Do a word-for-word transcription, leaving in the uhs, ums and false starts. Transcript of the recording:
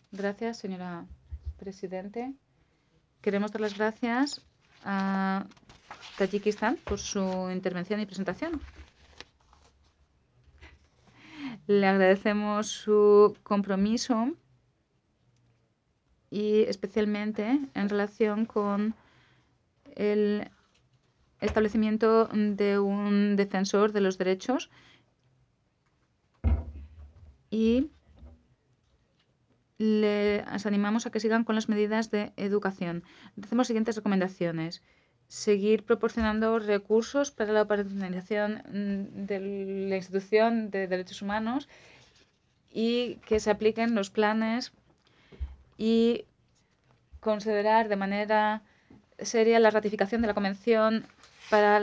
Gracias, señora Presidente. Queremos dar las gracias a Tayikistán por su intervención y presentación. Le agradecemos su compromiso y especialmente en relación con el establecimiento de un defensor de los derechos y les animamos a que sigan con las medidas de educación. Hacemos las siguientes recomendaciones. Seguir proporcionando recursos para la operacionalización de la institución de derechos humanos y que se apliquen los planes y considerar de manera seria la ratificación de la Convención para